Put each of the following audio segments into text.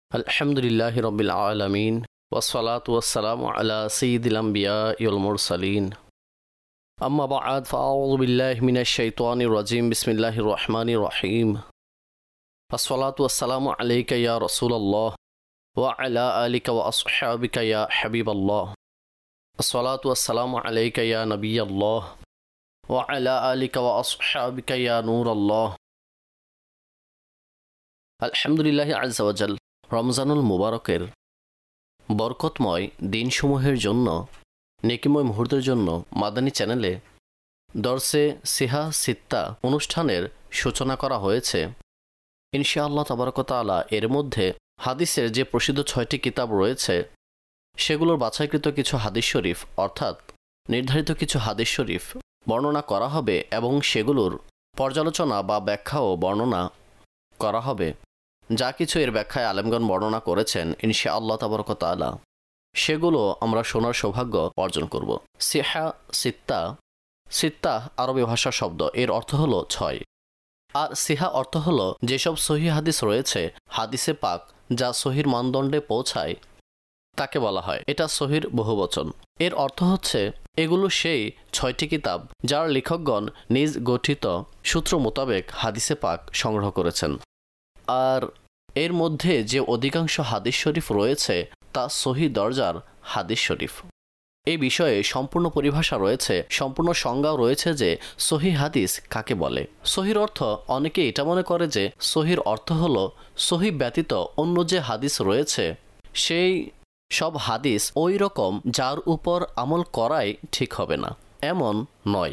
আলহামদুলিল্লাহি রাব্বিল আলামিন ওয়াসসালাতু ওয়াসসালামু আলা সাইয়্যিদিল আমবিয়াই ওয়াল মুরসালিন আম্মা বা'দ ফাআউযু বিল্লাহি মিনাশ শাইতানির রাজিম বিসমিল্লাহির রহমানির রহিম আসসালাতু ওয়াসসালামু আলাইকা ইয়া রাসূলুল্লাহ ওয়া আলা আলিকা ওয়া আসহাবিকা ইয়া হাবিবাল্লাহ আসসালাতু ওয়াসসালামু আলাইকা ইয়া নবিয়াল্লাহ ওয়া আলা আলিকা ওয়া আসহাবিকা ইয়া নূরাল্লাহ। আলহামদুলিল্লাহি আযজা ওয়া জাল। রমজানুল মুবারকের বরকতময় দিনসমূহের জন্য, নেকিময় মুহূর্তের জন্য মাদানী চ্যানেলে দর্সে সিহা সিত্তা অনুষ্ঠানের সূচনা করা হয়েছে। ইনশাআল্লাহ তাবারক ওয়া তাআলা এর মধ্যে হাদিসের যে প্রসিদ্ধ 6টি কিতাব রয়েছে সেগুলোর বাছাইকৃত কিছু হাদিস শরীফ অর্থাৎ নির্ধারিত কিছু হাদিস শরীফ বর্ণনা করা হবে এবং সেগুলোর পর্যালোচনা বা ব্যাখ্যা ও বর্ণনা করা হবে। যা কিছু এর ব্যাখ্যায় আলেমগণ বর্ণনা করেছেন ইনশাআল্লাহ তাবারক ওয়া তাআলা সেগুলো আমরা শোনার সৌভাগ্য অর্জন করব। সিহা সিত্তা, সিত্তা আরবি ভাষার শব্দ, এর অর্থ হলো 6। আর সিহা অর্থ হলো যেসব সহি হাদিস রয়েছে, হাদিসে পাক যা সহির মানদণ্ডে পৌঁছায় তাকে বলা হয়, এটা সহির বহুবচন। এর অর্থ হচ্ছে এগুলো সেই 6টি কিতাব যার লেখকগণ নিজ গঠিত সূত্র মোতাবেক হাদিসে পাক সংগ্রহ করেছেন। আর এর মধ্যে যে অধিকাংশ হাদিস শরীফ রয়েছে তা সহি দরজার হাদিস শরীফ। এই বিষয়ে সম্পূর্ণ পরিভাষা রয়েছে, সম্পূর্ণ সংজ্ঞাও রয়েছে যে সহি হাদিস কাকে বলে। সহির অর্থ অনেকে এটা মনে করে যে সহির অর্থ হলো সহি ব্যতীত অন্য যে হাদিস রয়েছে সেই সব হাদিস ওই রকম যার উপর আমল করাই ঠিক হবে না, এমন নয়।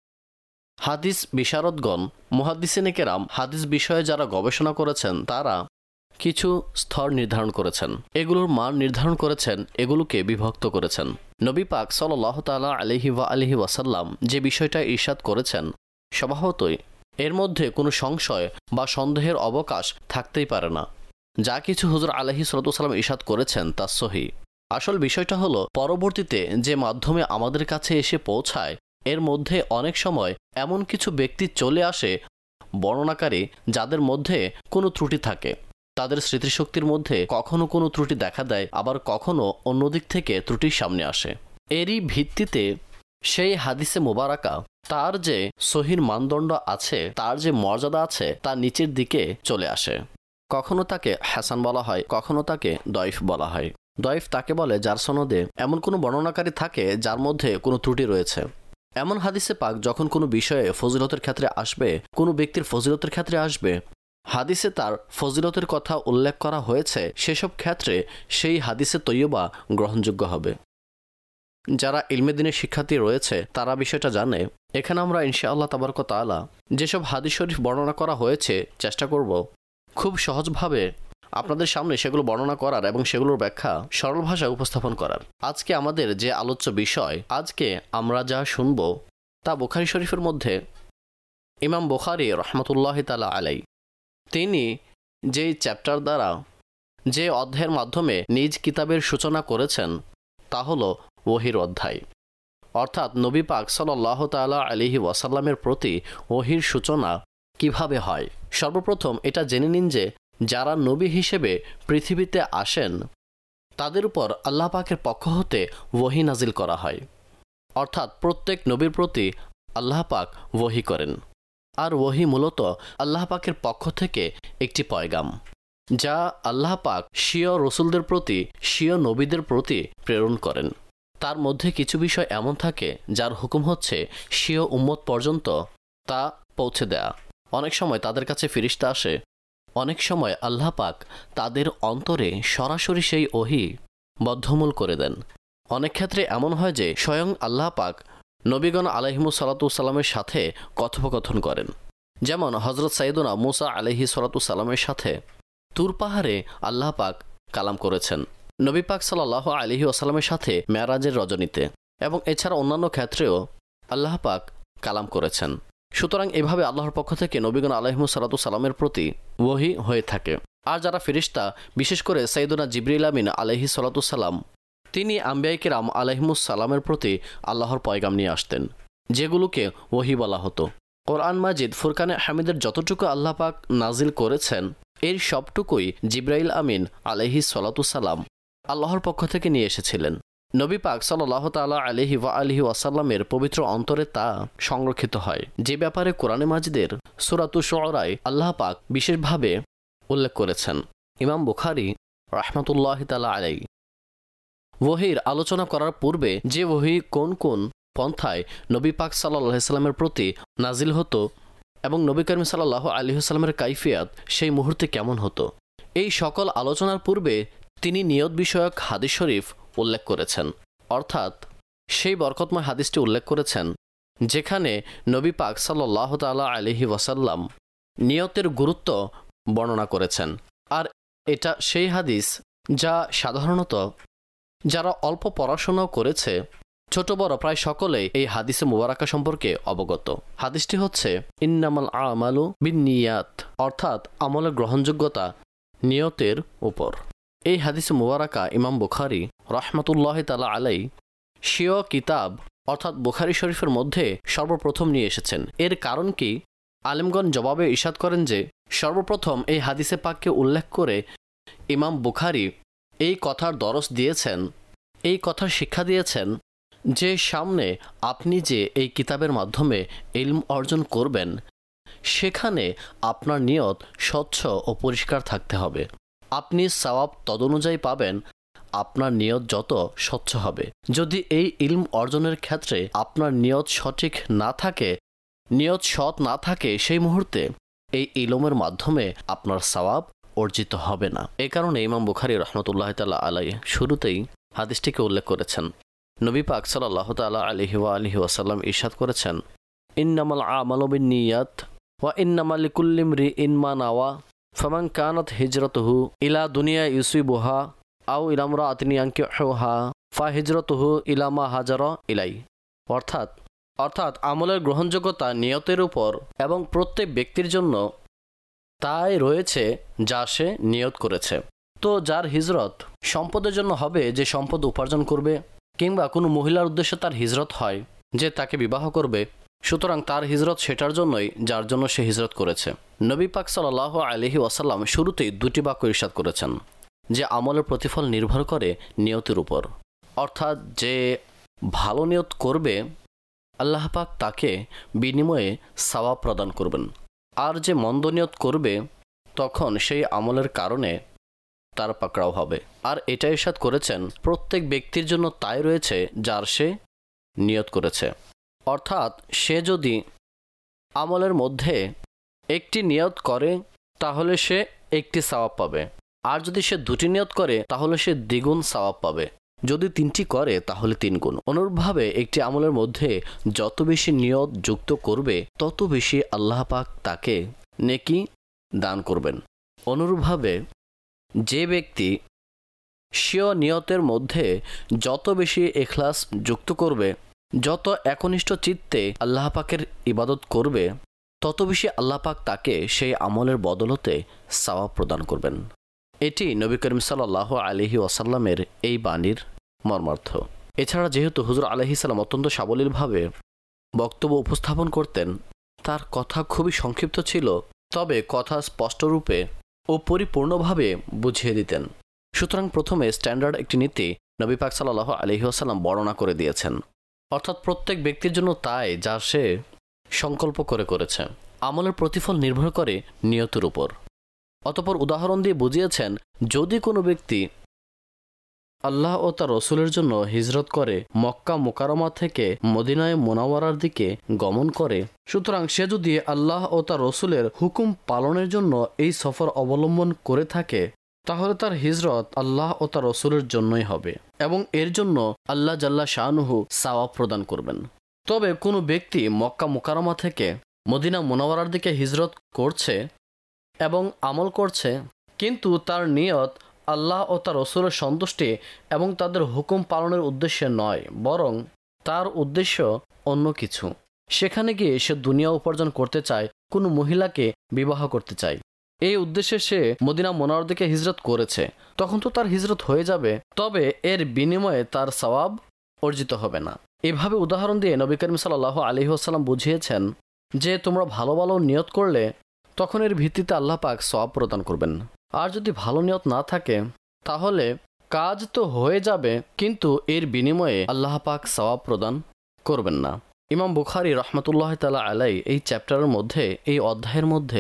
হাদিস বিশারদগণ, মুহাদ্দিসিনে কেরাম, হাদিস বিষয়ে যারা গবেষণা করেছেন তারা কিছু স্তর নির্ধারণ করেছেন, এগুলোর মান নির্ধারণ করেছেন, এগুলোকে বিভক্ত করেছেন। নবী পাক সাল্লাল্লাহু তাআলা আলাইহি ওয়াসাল্লাম যে বিষয়টা ইরশাদ করেছেন স্বভাবতই এর মধ্যে কোনো সংশয় বা সন্দেহের অবকাশ থাকতেই পারে না। যা কিছু হুজুর আলাইহিস সালাতু ওয়াস সালাম ইরশাদ করেছেন তা সহিহ। আসল বিষয়টা হলো পরবর্তীতে যে মাধ্যমে আমাদের কাছে এসে পৌঁছায় এর মধ্যে অনেক সময় এমন কিছু ব্যক্তি চলে আসে বর্ণনাকারী যাদের মধ্যে কোনো ত্রুটি থাকে। তাদের স্মৃতিশক্তির মধ্যে কখনো কোনো ত্রুটি দেখা দেয়, আবার কখনো অন্যদিক থেকে ত্রুটির সামনে আসে। এরই ভিত্তিতে সেই হাদিসে মোবারাকা তার যে সহির মানদণ্ড আছে, তার যে মর্যাদা আছে তা নিচের দিকে চলে আসে। কখনো তাকে হাসান বলা হয়, কখনো তাকে দয়ফ বলা হয়। দয়ফ তাকে বলে যার সনদে এমন কোনো বর্ণনাকারী থাকে যার মধ্যে কোনো ত্রুটি রয়েছে। এমন হাদিসে পাক যখন কোনো বিষয়ে ফজিলতের ক্ষেত্রে আসবে, কোনো ব্যক্তির ফজিলতের ক্ষেত্রে আসবে, হাদিসে তার ফজিলতের কথা উল্লেখ করা হয়েছে, সেসব ক্ষেত্রে সেই হাদিসে তৈয়বা গ্রহণযোগ্য হবে। যারা ইলমে দ্বীনের শিক্ষার্থী রয়েছে তারা বিষয়টা জানে। এখানে আমরা ইনশাআল্লাহ তাবারক ওয়া তাআলা যেসব হাদিস শরীফ বর্ণনা করা হয়েছে চেষ্টা করব খুব সহজভাবে আপনাদের সামনে সেগুলো বর্ণনা করার এবং সেগুলোর ব্যাখ্যা সরল ভাষায় উপস্থাপন করার। আজকে আমাদের যে আলোচ্য বিষয়, আজকে আমরা যা শুনব তা বুখারী শরীফের মধ্যে ইমাম বুখারী রাহমাতুল্লাহি তাআলা আলাইহি তিনি যেই চ্যাপ্টার দ্বারা, যে অধ্যায়ের মাধ্যমে নিজ কিতাবের সূচনা করেছেন তা হলো ওহির অধ্যায়। অর্থাৎ নবী পাক সাল্লাল্লাহু তাআলা আলাইহি ওয়াসাল্লামের প্রতি ওহির সূচনা কিভাবে হয়। সর্বপ্রথম এটা জেনে নিন যে যারা নবী হিসেবে পৃথিবীতে আসেন তাদের উপর আল্লাহ পাকের পক্ষ হতে ওহী নাজিল করা হয়। অর্থাৎ প্রত্যেক নবীর প্রতি আল্লাহ পাক ওহী করেন। আর ওহী মূলত আল্লাহ পাকের পক্ষ থেকে একটি পয়গাম যা আল্লাহ পাক স্বীয় রসুলদের প্রতি, স্বীয় নবীদের প্রতি প্রেরণ করেন। তার মধ্যে কিছু বিষয় এমন থাকে যার হুকুম হচ্ছে স্বীয় উম্মত পর্যন্ত তা পৌঁছে দেয়া। অনেক সময় তাদের কাছে ফিরিস্তা আসে, অনেক সময় আল্লাহ পাক তাদের অন্তরে সরাসরি সেই ওহী বদ্ধমূল করে দেন। অনেক ক্ষেত্রে এমন হয় যে স্বয়ং আল্লাহ পাক নবীগণ আলাইহিমুস সালাতু ওয়াস সালামের সাথে কথোপকথন করেন। যেমন হযরত সাইয়্যিদুনা মুসা আলাইহিস সালাতু ওয়াস সালামের সাথে তুর পাহাড়ে আল্লাহ পাক কালাম করেছেন, নবী পাক সাল্লাল্লাহু আলাইহি ওয়াসাল্লামের সাথে মেরাজের রজনীতে, এবং এছাড়া অন্যান্য ক্ষেত্রেও আল্লাহ পাক কালাম করেছেন। সুতরাং এভাবে আল্লাহর পক্ষ থেকে নবীগণ আলাইহিমুস সালাতু ওয়াস সালামের প্রতি ওহী হয়ে থাকে। আর যারা ফেরেশতা, বিশেষ করে সাইয়্যিদুনা জিবরিল আমিন আলাইহিস সালাতু ওয়াস সালাম, তিনি আম্বিয়ায়ে কেরাম আলাইহিমুস সালামের প্রতি আল্লাহর পয়গাম নিয়ে আসতেন, যেগুলোকে ওহী বলা হতো। কোরআন মাজিদ ফুরকানে হামিদের যতটুকু আল্লাহ পাক নাজিল করেছেন এর সবটুকুই জিব্রাইল আমিন আলাইহিস সালাতু সালাম আল্লাহর পক্ষ থেকে নিয়ে এসেছিলেন। নবী পাক সাল্লাল্লাহু তাআলা আলাইহি ওয়া আলিহি ওয়াসাল্লামের পবিত্র অন্তরে তা সংরক্ষিত হয়, যে ব্যাপারে কোরআনে মাজিদের সূরাতুশ শুআরায় আল্লাহ পাক বিশেষভাবে উল্লেখ করেছেন। ইমাম বুখারী রাহমাতুল্লাহি তাআলা আলাইহি ওহীর আলোচনা করার পূর্বে যে ওহী কোন কোন পন্থায় নবী পাক সাল্লাল্লাহু আলাইহি সাল্লামের প্রতি নাজিল হতো এবং নবী করিম সাল্লাল্লাহু আলাইহি ওয়াসাল্লামের কাইফিয়াত সেই মুহূর্তে কেমন হতো, এই সকল আলোচনার পূর্বে তিনি নিয়ত বিষয়ক হাদিস শরীফ উল্লেখ করেছেন। অর্থাৎ সেই বরকতময় হাদিসটি উল্লেখ করেছেন যেখানে নবী পাক সাল্লাল্লাহু তাআলা আলাইহি ওয়াসাল্লাম নিয়তের গুরুত্ব বর্ণনা করেছেন। আর এটা সেই হাদিস যা সাধারণত যারা অল্প পড়াশোনাও করেছে, ছোট বড় প্রায় সকলেই এই হাদিসে মুবারাকা সম্পর্কে অবগত। হাদিসটি হচ্ছে ইন্নামাল আমালু বিন্নিয়াত, অর্থাৎ আমলের গ্রহণযোগ্যতা নিয়তের উপর। এই হাদিসে মুবারাকা ইমাম বুখারী রাহমাতুল্লাহি তাআলা আলাইহি স্বীয় কিতাব অর্থাৎ বুখারী শরীফের মধ্যে সর্বপ্রথম নিয়ে এসেছেন। এর কারণ কি? আলেমগণ জবাবে ইরশাদ করেন যে সর্বপ্রথম এই হাদিসে পাককে উল্লেখ করে ইমাম বুখারী এই কথার দরস দিয়েছেন, এই কথার শিক্ষা দিয়েছেন যে সামনে আপনি যে এই কিতাবের মাধ্যমে ইলম অর্জন করবেন সেখানে আপনার নিয়ত স্বচ্ছ ও পরিষ্কার থাকতে হবে। আপনি সওয়াব তদনুযায়ী পাবেন আপনার নিয়ত যত স্বচ্ছ হবে। যদি এই ইলম অর্জনের ক্ষেত্রে আপনার নিয়ত সঠিক না থাকে, নিয়ত সৎ না থাকে, সেই মুহূর্তে এই ইলমের মাধ্যমে আপনার সওয়াব অর্জিত হবে না। এই কারণে ইমাম বুখারী রাহমাতুল্লাহি তাআলা আলাইহি শুরুতেই হাদিসটিকে উল্লেখ করেছেন। নবী পাক সাল্লাল্লাহু তাআলা আলাইহি ওয়া আলিহি ওয়াসাল্লাম ইরশাদ করেছেন ইন্নামাল আমালু বিন্নিয়াত ওয়া ইন্নামা লিকুল্লি ইমরিইন মা নাওয়া ফামান কানাত হিজরাতুহু ইলা দুনিয়া ইউসিবুহা আও ইলা ইমরাআতিন ইয়ানকিহুহা ফাহিজরাতুহু ইলা মা হাজারা ইলাই। অর্থাৎ আমলের গ্রহণযোগ্যতা নিয়তের উপর এবং প্রত্যেক ব্যক্তির জন্য তাই রয়েছে যা সে নিয়ত করেছে। তো যার হিজরত সম্পদের জন্য হবে, যে সম্পদ উপার্জন করবে, কিংবা কোনো মহিলার উদ্দেশ্যে তার হিজরত হয় যে তাকে বিবাহ করবে, সুতরাং তার হিজরত সেটার জন্যই যার জন্য সে হিজরত করেছে। নবী পাক সাল্লাল্লাহু আলাইহি ওয়াসাল্লাম শুরুতেই দুটি বাক্য ইরশাদ করেছেন যে আমলের প্রতিফল নির্ভর করে নিয়তের উপর। অর্থাৎ যে ভালো নিয়ত করবে আল্লাহ পাক তাকে বিনিময়ে সওয়াব প্রদান করবেন, আর যে মন্দ নিয়ত করবে তখন সেই আমলের কারণে তার পাকড়াও হবে। আর এটা ইরশাদ করেছেন প্রত্যেক ব্যক্তির জন্য তাই রয়েছে যার সে নিয়ত করেছে। অর্থাৎ সে যদি আমলের মধ্যে একটি নিয়ত করে তাহলে সে একটি সওয়াব পাবে, আর যদি সে দুটি নিয়ত করে তাহলে সে দ্বিগুণ সওয়াব পাবে, যদি তিনটি করে তাহলে তিনগুণ। অনুরূপভাবে একটি আমলের মধ্যে যত বেশি নিয়ত যুক্ত করবে তত বেশি আল্লাহ পাক তাকে নেকি দান করবেন। অনুরূপভাবে যে ব্যক্তি স্বীয় নিয়তের মধ্যে যত বেশি ইখলাস যুক্ত করবে, যত একনিষ্ঠ চিত্তে আল্লাহ পাকের ইবাদত করবে, তত বেশি আল্লাহ পাক তাকে সেই আমলের বদলতে সওয়াব প্রদান করবেন। এটি নবী করিম সাল্লাল্লাহু আলাইহি ওয়াসাল্লামের এই বাণীর মর্মার্থ। এছাড়া যেহেতু হুজুর আলাইহিস সালাম অত্যন্ত সাবলীলভাবে বক্তব্য উপস্থাপন করতেন, তার কথা খুবই সংক্ষিপ্ত ছিল, তবে কথা স্পষ্টরূপে ও পরিপূর্ণভাবে বুঝিয়ে দিতেন। সুতরাং প্রথমে স্ট্যান্ডার্ড একটি নীতি নবী পাক সাল্লাল্লাহু আলাইহি ওয়াসাল্লাম বর্ণনা করে দিয়েছেন, অর্থাৎ প্রত্যেক ব্যক্তির জন্য তাই যা সে সংকল্প করেছে। আমলের প্রতিফল নির্ভর করে নিয়তের উপর। অতঃপর উদাহরণ দিয়ে বুঝিয়েছেন যদি কোনো ব্যক্তি আল্লাহ ও তার রসুলের জন্য হিজরত করে মক্কা মুকাররমা থেকে মদিনায়ে মুনাওয়ারার দিকে গমন করে, সুতরাং সে যদি আল্লাহ ও তার রসুলের হুকুম পালনের জন্য এই সফর অবলম্বন করে থাকে তাহলে তার হিজরত আল্লাহ ও তার রসুলের জন্যই হবে এবং এর জন্য আল্লাহ জাল্লা শানুহু সওয়াব প্রদান করবেন। তবে কোনো ব্যক্তি মক্কা মুকাররমা থেকে মদিনা মুনাওয়ারার দিকে হিজরত করছে এবং আমল করছে, কিন্তু তার নিয়ত আল্লাহ ও তার রসুলের সন্তুষ্টি এবং তাদের হুকুম পালনের উদ্দেশ্যে নয়, বরং তার উদ্দেশ্য অন্য কিছু। সেখানে গিয়ে সে দুনিয়া উপার্জন করতে চায়, কোনো মহিলাকে বিবাহ করতে চায়, এই উদ্দেশ্যে সে মদিনা মুনাওয়ারার দিকে হিজরত করেছে, তখন তো তার হিজরত হয়ে যাবে, তবে এর বিনিময়ে তার সওয়াব অর্জিত হবে না। এভাবে উদাহরণ দিয়ে নবী করিম সাল্লাল্লাহু আলাইহি ওয়াসাল্লাম বুঝিয়েছেন যে তোমরা ভালো ভালো নিয়ত করলে তখন এর ভিত্তিতে আল্লাহ পাক সওয়াব প্রদান করবেন। আর যদি ভালো নিয়ত না থাকে তাহলে কাজ তো হয়ে যাবে, কিন্তু এর বিনিময়ে আল্লাহ পাক সওয়াব প্রদান করবেন না। ইমাম বুখারী রহমতুল্লাহ তাআলা আলাইহি এই চ্যাপ্টারের মধ্যে, এই অধ্যায়ের মধ্যে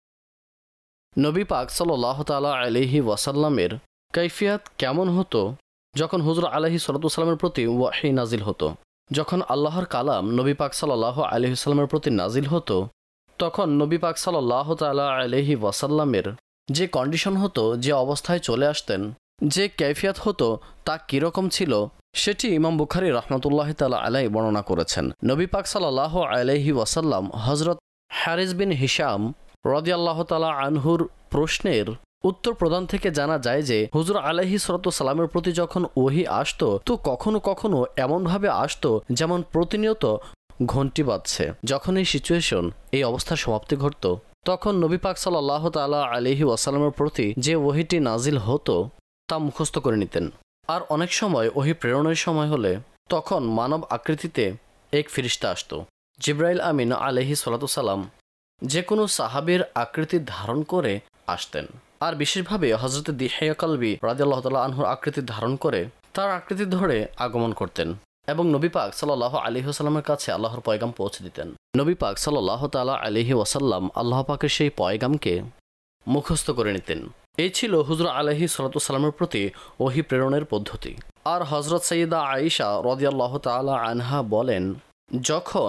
নবী পাক সাল্লাল্লাহু তাআলা আলাইহি ওয়াসাল্লামের কৈফিয়ত কেমন হতো যখন হুজুর আলাইহিস সালাতু ওয়াসসালামের প্রতি ওয়াহী নাজিল হতো। যখন আল্লাহর কালাম নবী পাক সাল্লাল্লাহু আলাইহি ওয়াসাল্লামের প্রতি নাজিল হতো, তখন নবী পাক সাল্লাল্লাহু তাআলা আলাইহি ওয়াসাল্লামের যে কন্ডিশন হতো, যে অবস্থায় চলে আসতেন, যে কৈফিয়ত হতো, তা কীরকম ছিল সেটি ইমাম বুখারী রহমতুল্লাহ তাআলা আলাইহি বর্ণনা করেছেন। নবী পাক সাল্লাল্লাহু আলাইহি ওয়াসাল্লাম হযরত হারিস বিন হিশাম রাদিয়াল্লাহু তাআলা আনহুর প্রশ্নের উত্তর প্রদান থেকে জানা যায় যে হুজুর আলাইহিস সালাতু ওয়াসসালামের প্রতি যখন ওহী আসতো, তো কখনো কখনো এমনভাবে আসতো যেমন প্রতিনিয়ত ঘন্টি বাজছে। যখন এই সিচুয়েশন, এই অবস্থার সমাপ্তি ঘটতো, তখন নবী পাক সাল্লাল্লাহু তাআলা আলাইহি ওয়াসাল্লামের প্রতি যে ওহীটি নাজিল হতো তা মুখস্থ করে নিতেন। আর অনেক সময় ওহী প্রেরণের সময় হলে তখন মানব আকৃতিতে এক ফেরেশতা আসতো। জিবরাইল আমিন আলাইহিস সালাতু ওয়াসসালাম যে কোনো সাহাবীর আকৃতি ধারণ করে আসতেন। আর বিশেষভাবে হযরত দিহিয়া কালবি রাদিয়াল্লাহু তাআলা আনহুর আকৃতি ধারণ করে তার আকৃতি ধরে আগমন করতেন এবং নবী পাক সাল্লাল্লাহু আলাইহি ওয়াসাল্লামের কাছে আল্লাহর পয়গাম পৌঁছে দিতেন। নবী পাক সাল্লাল্লাহু তাআলা আলাইহি ওয়াসাল্লাম আল্লাহ পাকের সেই পয়গামকে মুখস্থ করে নিতেন। এই ছিল হুজুর আলাইহিস সালাতু ওয়াসসালামের প্রতি ওহী প্রেরণের পদ্ধতি। আর হযরত সাইয়্যিদা আয়েশা রাদিয়াল্লাহু তাআলা আনহা বলেন, যখন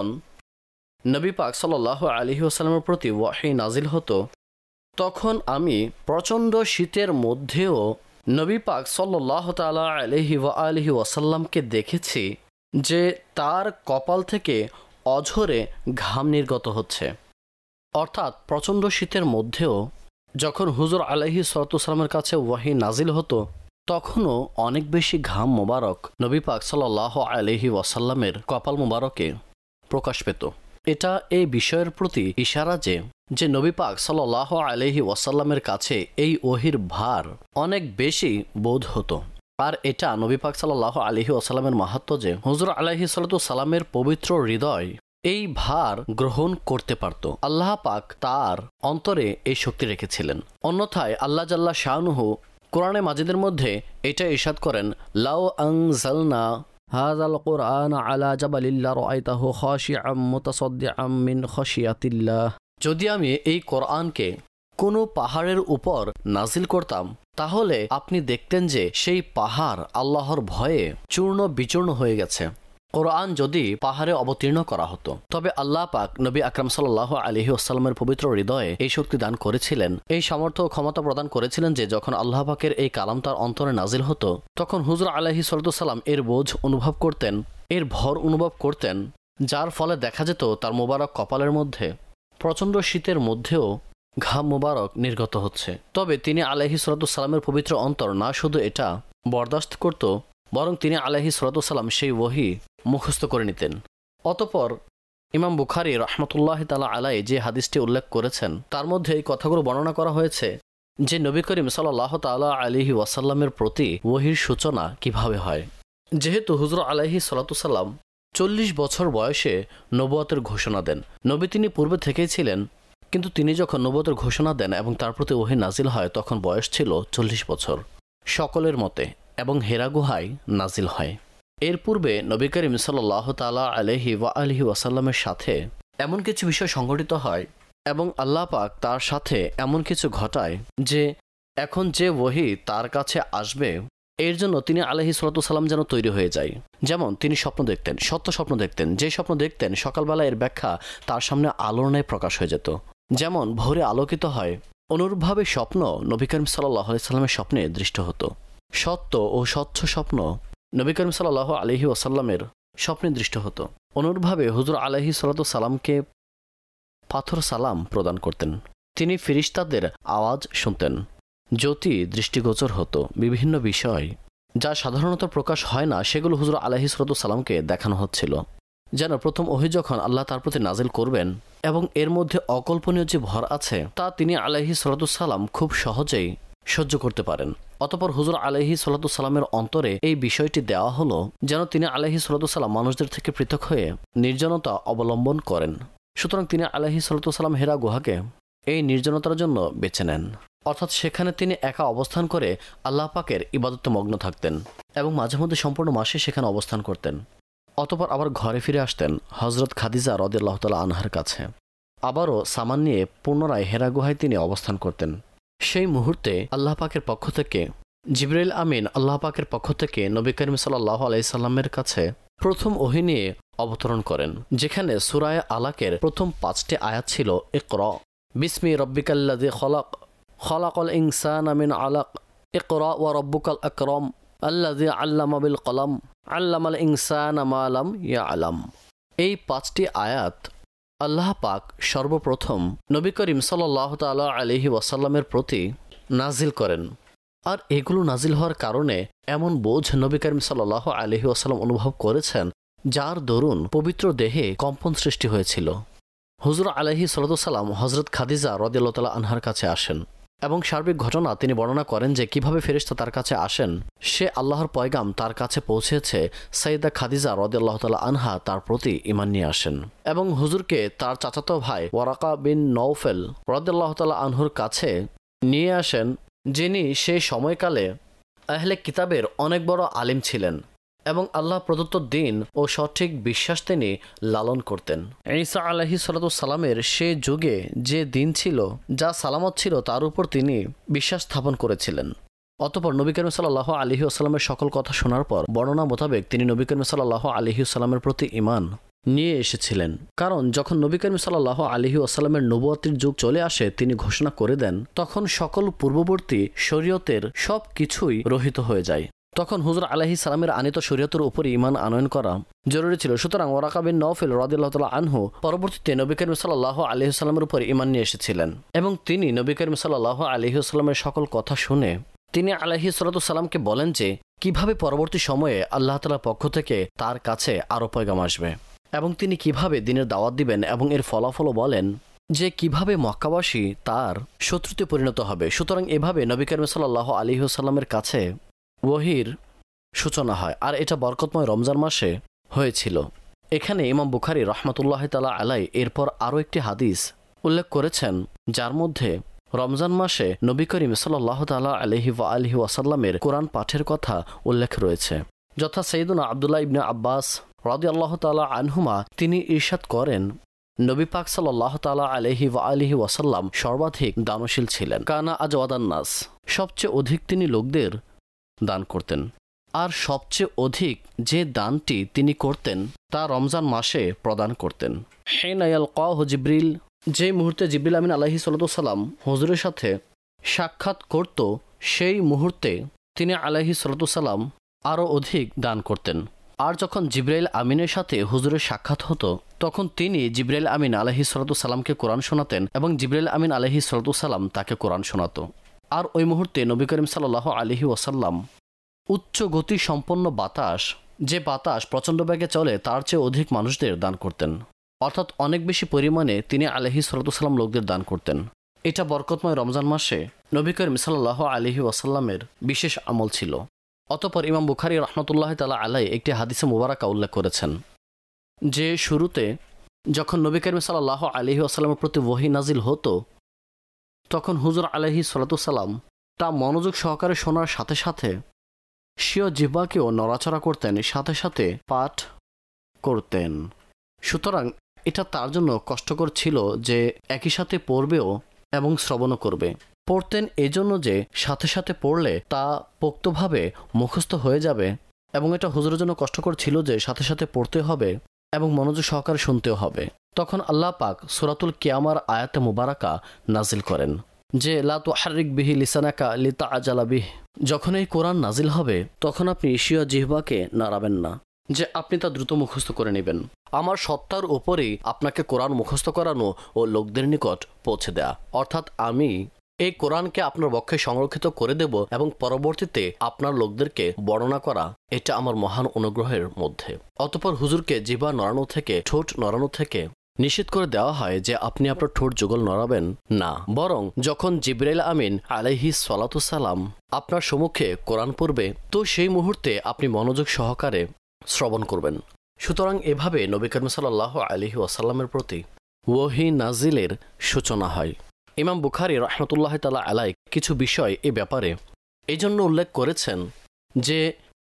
নবী পাক সাল্লাল্লাহু আলাইহি ওয়াসাল্লামের প্রতি ওয়াহী নাজিল হতো, তখন আমি প্রচণ্ড শীতের মধ্যেও নবী পাক সাল্লাল্লাহু তাআলা আলাইহি ওয়াসাল্লামকে দেখেছি যে তার কপাল থেকে অঝরে ঘাম নির্গত হচ্ছে। অর্থাৎ প্রচণ্ড শীতের মধ্যেও যখন হুজুর আলাইহিস সালাতু ওয়াসসালামের কাছে ওয়াহী নাজিল হতো, তখনও অনেক বেশি ঘাম মোবারক নবী পাক সাল্লাল্লাহু আলাইহি ওয়াসাল্লামের কপাল মোবারকে প্রকাশ পেত। এটা এই বিষয়ের প্রতি ইশারা যে নবী পাক সাল্লাল্লাহু আলাইহি ওয়াসাল্লামের কাছে এই ওহীর ভার অনেক বেশি বোধ হতো। আর এটা নবী পাক সাল্লাল্লাহু আলাইহি ওয়াসাল্লামের মাহাত্ম্য যে হুজুর আলাইহিস সালাতু ওয়াসসালামের পবিত্র হৃদয় এই ভার গ্রহণ করতে পারত। আল্লাহ পাক তার অন্তরে এই শক্তি রেখেছিলেন। অন্যথায় আল্লাহ জাল্লা শানুহু কোরআনে মাজিদের মধ্যে এটা ইরশাদ করেন, লাউ আনজালনা হাযাল কুরআন আলা জাবালিল লারাআইতাহু খাশিআম মুতাসাদ্দিআম মিন খাশিয়াতিল্লাহ। যদি আমি এই কোরআনকে কোনো পাহাড়ের উপর নাজিল করতাম, তাহলে আপনি দেখতেন যে সেই পাহাড় আল্লাহর ভয়ে চূর্ণ বিচূর্ণ হয়ে গেছে। কোরআন যদি পাহাড়ে অবতীর্ণ করা হতো, তবে আল্লাহ পাক নবী আকরাম সাল্লাল্লাহু আলাইহি ওয়াসাল্লামের পবিত্র হৃদয়ে এই শক্তি দান করেছিলেন, এই সামর্থ্য ও ক্ষমতা প্রদান করেছিলেন যে যখন আল্লাহ পাকের এই কালাম তার অন্তরে নাজিল হতো, তখন হুজুর আলাইহিস সালাতু ওয়াসসালাম এর বোঝ অনুভব করতেন, এর ভর অনুভব করতেন, যার ফলে দেখা যেত তার মোবারক কপালের মধ্যে প্রচণ্ড শীতের মধ্যেও ঘাম মোবারক নির্গত হচ্ছে। তবে তিনি আলাইহিস সালাতু ওয়াসসালামের পবিত্র অন্তর না শুধু এটা বরদাস্ত করত, বরং তিনি আলাইহিস সালাতু ওয়াসসালাম সেই ওহী মুখস্থ করে নিতেন। অতঃপর ইমাম বুখারী রহমতুল্লাহ তাআলা আলাইহি যে হাদিসটি উল্লেখ করেছেন, তার মধ্যে এই কথাগুলো বর্ণনা করা হয়েছে যে নবী করিম সাল্লাল্লাহু তাআলা আলাইহি ওয়াসাল্লামের প্রতি ওহীর সূচনা কিভাবে হয়। যেহেতু হুজুর আলাইহিস সালাতু ওয়াসসালাম 40 বছর বয়সে নবুয়তের ঘোষণা দেন। নবী তিনি পূর্বে থেকেই ছিলেন, কিন্তু তিনি যখন নবুয়তের ঘোষণা দেন এবং তার প্রতি ওহী নাজিল হয়, তখন বয়স ছিল 40 বছর সকলের মতে, এবং হেরা গুহায় নাজিল হয়। এর পূর্বে নবী করিম সাল্লাল্লাহু তাআলা আলাইহি ওয়াসাল্লামের সাথে এমন কিছু বিষয় সংঘটিত হয় এবং আল্লাহ পাক তার সাথে এমন কিছু ঘটায় যে এখন যে ওহী তার কাছে আসবে, এর জন্য তিনি আলাইহিস সালাতু ওয়াসসালাম যেন তৈরি হয়ে যায়। যেমন তিনি স্বপ্ন দেখতেন, সত্য স্বপ্ন দেখতেন, যে স্বপ্ন দেখতেন সকালবেলা এর ব্যাখ্যা তার সামনে আলোর ন্যায় প্রকাশ হয়ে যেত। যেমন ভোরে আলোকিত হয়, অনুরূপভাবে স্বপ্ন নবী করিম সাল্লাল্লাহু আলাইহি ওয়াসাল্লামের স্বপ্নে দৃষ্ট হতো। সত্য ও স্বচ্ছ স্বপ্ন নবী করিম সাল্লাল্লাহু আলাইহি ওয়াসাল্লামের স্বপ্নে দৃষ্ট হতো। অনুরূপভাবে হুজুর আলাইহিস সালাতু ওয়াসসালামকে পাথর সালাম প্রদান করতেন। তিনি ফেরেশতাদের আওয়াজ শুনতেন, জ্যোতি দৃষ্টিগোচর হতো, বিভিন্ন বিষয় যা সাধারণত প্রকাশ হয় না সেগুলো হুজুর আলাইহিস সালাতু ওয়াসসালামকে দেখানো হচ্ছিল। যেন প্রথম ওহী যখন আল্লাহ তার প্রতি নাজিল করবেন এবং এর মধ্যে অকল্পনীয় যে ভর আছে তা তিনি আলাইহিস সালাতু ওয়াসসালাম খুব সহজেই সহ্য করতে পারেন। অতঃপর হুজুর আলাইহিস সালাতু ওয়াসসালামের অন্তরে এই বিষয়টি দেওয়া হলো যেন তিনি আলাইহিস সালাতু ওয়াসসালাম মানুষদের থেকে পৃথক হয়ে নির্জনতা অবলম্বন করেন। সুতরাং তিনি আলাইহিস সালাতু ওয়াস সালাম হেরা গুহাকে এই নির্জনতার জন্য বেছে নেন। অর্থাৎ সেখানে তিনি একা অবস্থান করে আল্লাহ পাকের ইবাদতে মগ্ন থাকতেন এবং মাঝে মধ্যে সম্পূর্ণ মাসে সেখানে অবস্থান করতেন। অতঃপর আবার ঘরে ফিরে আসতেন হজরত খাদিজা রাদিয়াল্লাহু তাআলা আনহার কাছে। আবারও সামান নিয়ে পুনরায় হেরা গুহায় তিনি অবস্থান করতেন। সেই মুহূর্তে আল্লাহ পাকের পক্ষ থেকে জিবরাইল আমিন আল্লাহ পাকের পক্ষ থেকে নবী করিম সাল্লাল্লাহু আলাইহি সাল্লামের কাছে প্রথম ওহী নিয়ে অবতরণ করেন, যেখানে সূরা আলাকের প্রথম 5টি আয়াত ছিল ইকরা বিসমি রব্বিকাল্লাযী খলাক খলাকাল ইনসানা মিন আলাক ইকরা ওয়া রাব্বুকাল আকরাম আল্লাযী আল্লামা বিল কলম আল্লামাল ইনসানা মা লাম ইয়ালাম। এই 5টি আয়াত আল্লাহ পাক সর্বপ্রথম নবী করিম সাল্লাল্লাহু তাআলা আলাইহি ওয়াসাল্লামের প্রতি নাজিল করেন। আর এগুলো নাজিল হওয়ার কারণে এমন বোঝ নবী করিম সাল্লাল্লাহু আলাইহি ওয়াসাল্লাম অনুভব করেছেন, যার দরুন পবিত্র দেহে কম্পন সৃষ্টি হয়েছিল। হুজুর আলাইহিস সালাতু ওয়াস সালাম হযরত খাদিজা রাদিয়াল্লাহু তাআলা আনহার কাছে আসেন এবং সার্বিক ঘটনা তিনি বর্ণনা করেন যে কিভাবে ফেরেশতা তার কাছে আসেন। সে আল্লাহর পয়গাম তার কাছে পৌঁছেছে, সাইয়্যিদা খাদিজা রাদিয়াল্লাহু তাআলা আনহা তার প্রতি ঈমান নিয়ে আসেন এবং হুজুরকে তার চাচাতো ভাই ওয়ারাকা বিন নওফেল রাদিয়াল্লাহু তাআলা আনহুর কাছে নিয়ে আসেন, যিনি সেই সময়কালে আহলে কিতাবের অনেক বড় আলিম ছিলেন এবং আল্লাহ প্রদত্ত দিন ও সঠিক বিশ্বাস তিনি লালন করতেন। ঈসা আলাইহিস সালাতু ওয়াস সালামের সে যুগে যে দিন ছিল, যা সালামত ছিল, তার উপর তিনি বিশ্বাস স্থাপন করেছিলেন। অতঃপর নবী করিম সাল্লাল্লাহু আলাইহি ওয়াসাল্লামের সকল কথা শোনার পর বর্ণনা মোতাবেক তিনি নবী করিম সাল্লাল্লাহু আলাইহি ওয়াসাল্লামের প্রতি ঈমান নিয়ে এসেছিলেন। কারণ যখন নবী করিম সাল্লাল্লাহু আলাইহি ওয়াসাল্লামের নবুয়তের যুগ চলে আসে, তিনি ঘোষণা করে দেন, তখন সকল পূর্ববর্তী শরীয়তের সব কিছুই রহিত হয়ে যায়। তখন হুজুর আলাইহিস সালামের আনিত শরীয়তের উপরে ঈমান আনয়ন করা জরুরি ছিল। সুতরাং ওয়ারাকা বিন নওফেল রাদিয়াল্লাহু তাআলা আনহু পরবর্তীতে নবী করিম সাল্লাল্লাহু আলাইহি ওয়াসাল্লামের উপর ঈমান নিয়ে এসেছিলেন এবং তিনি নবী করিম সাল্লাল্লাহু আলাইহি ওয়াসাল্লামের সকল কথা শুনে তিনি আলাইহিস সালাতু ওয়াস সালামকে বলেন যে কিভাবে পরবর্তী সময়ে আল্লাহ তাআলার পক্ষ থেকে তার কাছে আরো পয়গাম আসবে এবং তিনি কিভাবে দ্বীনের দাওয়াত দিবেন এবং এর ফলাফলও বলেন যে কিভাবে মক্কাবাসী তার শত্রুতে পরিণত হবে। সুতরাং এভাবে নবী করিম সাল্লাল্লাহু আলাইহি ওয়াসাল্লামের কাছে ওহীর সূচনা হয়, আর এটা বরকতময় রমজান মাসে হয়েছিল। এখানে ইমাম বুখারী রাহমাতুল্লাহি তাআলা আলাই এরপর আরও একটি হাদিস উল্লেখ করেছেন, যার মধ্যে রমজান মাসে নবী করিম সাল্লাল্লাহু তাআলা আলাইহি ওয়া আলিহি ওয়াসাল্লামের কোরআন পাঠের কথা উল্লেখ রয়েছে। যথা সাইয়্যিদুনা আব্দুল্লাহ ইবনে আব্বাস রাদিয়াল্লাহু তাআলা আনহুমা তিনি ইরশাদ করেন, নবী পাক সাল্লাল্লাহু তাআলা আলাইহি ওয়া আলিহি ওয়াসাল্লাম সর্বাধিক দানশীল ছিলেন। কানা আজওয়াদান নাস, সবচেয়ে অধিক তিনি লোকদের দান করতেন। আর সবচেয়ে অধিক যে দানটি তিনি করতেন তা রমজান মাসে প্রদান করতেন। হিনা ইয়ালকাহু জিবরিল, যে মুহূর্তে জিবরিল আমিন আলাইহিস সালাতু ওয়াস সালাম হুজুরের সাথে সাক্ষাৎ করত, সেই মুহূর্তে তিনি আলাইহিস সালাতু ওয়াস সালাম আরও অধিক দান করতেন। আর যখন জিবরাইল আমিনের সাথে হুজুরের সাক্ষাৎ হতো, তখন তিনি জিবরাইল আমিন আলাইহিস সালাতু ওয়াস সালামকে কোরআন শোনাতেন এবং জিবরাইল আমিন আলাইহিস সালাতু ওয়াস সালাম তাকে কোরআন শোনাতো। আর ওই মুহূর্তে নবী করিম সাল্লাল্লাহু আলাইহি ওয়াসাল্লাম উচ্চ গতি সম্পন্ন বাতাস, যে বাতাস প্রচণ্ড বেগে চলে, তার চেয়ে অধিক মানুষদের দান করতেন। অর্থাৎ অনেক বেশি পরিমাণে তিনি আলাইহিস সালাতু ওয়াস সালাম লোকদের দান করতেন। এটা বরকতময় রমজান মাসে নবী করিম সাল্লাল্লাহু আলাইহি ওয়াসাল্লামের বিশেষ আমল ছিল। অতঃপর ইমাম বুখারী রাহমাতুল্লাহি তাআলা আলাই একটি হাদিসে মুবারাকা উল্লেখ করেছেন যে শুরুতে যখন নবী করিম সাল্লাল্লাহু আলাইহি ওয়াসাল্লামের প্রতি ওহী নাজিল হতো, তখন হুজুর আলাইহিস সালাতু ওয়াস সালাম তা মনোযোগ সহকারে শোনার সাথে সাথে স্বীয় জিহ্বাকেও নড়াচড়া করতেন, সাথে সাথে পাঠ করতেন। সুতরাং এটা তার জন্য কষ্টকর ছিল যে একই সাথে পড়বেও এবং শ্রবণও করবে। পড়তেন এজন্য যে সাথে সাথে পড়লে তা পোক্তভাবে মুখস্থ হয়ে যাবে, এবং এটা হুজুরের জন্য কষ্টকর ছিল যে সাথে সাথে পড়তে হবে এবং মনোযোগ সহকারে শুনতেও হবে। তখন আল্লাহ পাক সূরাতুল কিয়ামার আয়াতে মুবারাকা নাজিল করেন যে লা তুহাররিক বিহি লিসানাকা লিতাআজালা বিহি, যখন এই কোরআন নাজিল হবে তখন আপনি স্বীয় জিহ্বাকে নাড়াবেন না যে আপনি তা দ্রুত মুখস্থ করে নেবেন। আমার সত্তার উপরেই আপনাকে কোরআন মুখস্থ করানো ও লোকদের নিকট পৌঁছে দেয়া, অর্থাৎ আমি এই কোরআনকে আপনার বক্ষে সংরক্ষিত করে দেব এবং পরবর্তীতে আপনার লোকদেরকে বর্ণনা করা, এটা আমার মহান অনুগ্রহের মধ্যে। অতঃপর হুজুরকে জিহ্বা নড়ানো থেকে, ঠোঁট নড়ানো থেকে নিষেধ করে দেওয়া হয় যে আপনি আপনার ঠোঁট যুগল নড়াবেন না, বরং যখন জিবরাইল আমিন আলাইহিস সালাতু সালাম আপনার সম্মুখে কোরআন পড়বে, তো সেই মুহূর্তে আপনি মনোযোগ সহকারে শ্রবণ করবেন। সুতরাং এভাবে নবী করিম সাল্লাল্লাহু আলাইহি ওয়াসাল্লামের প্রতি ওয়াহি নাজিলের সূচনা হয়। ইমাম বুখারী রাহমাতুল্লাহ তাআলা আলাইহি কিছু বিষয় এ ব্যাপারে এই জন্য উল্লেখ করেছেন যে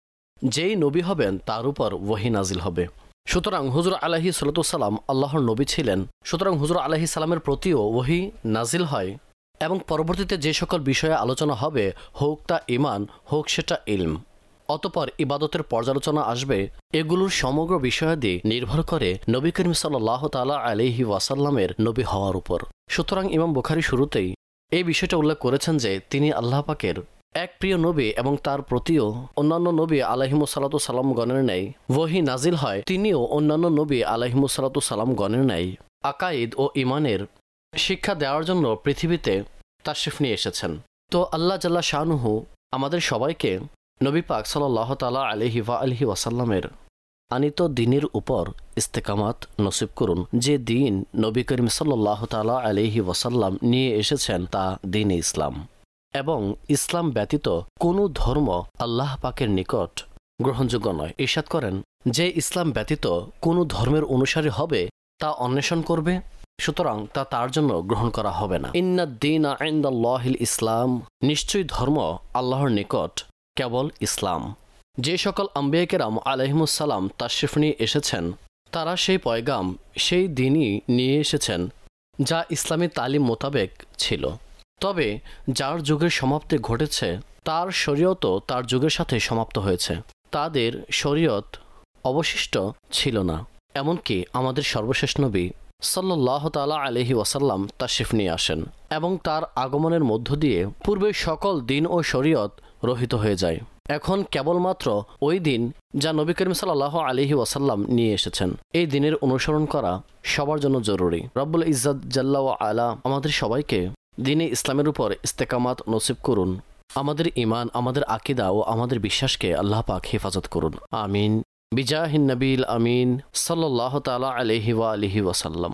যেই নবী হবেন তার উপর ওয়াহি নাজিল হবে। সুতরাং হুজুর আলাইহিস সালাতু সালাম আল্লাহর নবী ছিলেন, সুতরাং হুজুর আলাইহিস সালামের প্রতিও ওয়াহি নাজিল হয় এবং পরবর্তীতে যে সকল বিষয়ে আলোচনা হবে, হোক তা ঈমান, হোক সেটা ইলম, অতঃপর ইবাদতের পর্যালোচনা আসবে, এগুলোর সমগ্র বিষয়াদি নির্ভর করে নবী করিম সাল্লাল্লাহু তাআলা আলাইহি ওয়াসাল্লামের নবী হওয়ার উপর। সুতরাং ইমাম বুখারী শুরুতেই এই বিষয়টা উল্লেখ করেছেন যে তিনি আল্লাহ পাকের এক প্রিয় নবী এবং তার প্রতিও অন্যান্য নবী আলাইহিমুসসালাতু সালাম গণের ন্যায় ওয়াহি নাজিল হয়, তিনিও অন্যান্য নবী আলাইহিমুসসালাতু সালাম গণের ন্যায় আকাইদ ও ঈমানের শিক্ষা দেওয়ার জন্য পৃথিবীতে তাশরিফ নিয়ে এসেছেন। তো আল্লাহ জাল্লা শানুহু আমাদের সবাইকে নবী পাক সাল্লাল্লাহু তাআলা আলাইহি ওয়া আলিহি ওয়াসাল্লামের আনিত দ্বীনের উপর ইস্তেকামাত নসিব করুন। যে দ্বীন নবী করিম সাল্লাল্লাহু তাআলা আলাইহি ওয়াসাল্লাম নিয়ে এসেছেন তা দ্বীন ইসলাম, এবং ইসলাম ব্যতীত কোনো ধর্ম আল্লাহ পাকের নিকট গ্রহণযোগ্য নয়। ইরশাদ করেন, যে ইসলাম ব্যতীত কোনো ধর্মের অনুসারী হবে তা অন্বেষণ করবে, সুতরাং তা তার জন্য গ্রহণ করা হবে না। ইন্নাদ-দীনা ইনদাল্লাহিল ইসলাম, নিশ্চয়ই ধর্ম আল্লাহর নিকট কেবল ইসলাম। যে সকল আম্বিয়া কেরাম আলাইহিমুসসালাম তাশরিফ নিয়ে এসেছেন তারা সেই পয়গাম, সেই দ্বীনই নিয়ে এসেছেন যা ইসলামী তালিম মোতাবেক ছিল। তবে যার যুগের সমাপ্তি ঘটেছে তার শরীয়তও তার যুগের সাথে সমাপ্ত হয়েছে, তাদের শরীয়ত অবশিষ্ট ছিল না। এমনকি আমাদের সর্বশেষ নবী সাল্লাল্লাহু তাআলা আলাইহি ওয়াসাল্লাম তাশরিফ নিয়ে আসেন এবং তার আগমনের মধ্য দিয়ে পূর্বের সকল দিন ও শরীয়ত রহিত হয়ে যায়। এখন কেবলমাত্র ওই দিন যা নবী করিম সাল্লাল্লাহু আলাইহি ওয়াসাল্লাম নিয়ে এসেছেন, এই দিনের অনুসরণ করা সবার জন্য জরুরি। রব্বুল ইজ্জত জাল্লা ওয়া আলা আমাদের সবাইকে দ্বীনে ইসলামের উপর ইস্তেকামাত নসিব করুন। আমাদের ঈমান, আমাদের আকীদা ও আমাদের বিশ্বাসকে আল্লাহ পাক হেফাজত করুন। আমিন। বিজাহিন নবীল আমিন সাল্লাল্লাহু তাআলা আলাইহি ওয়া আলিহি ওয়াসাল্লাম।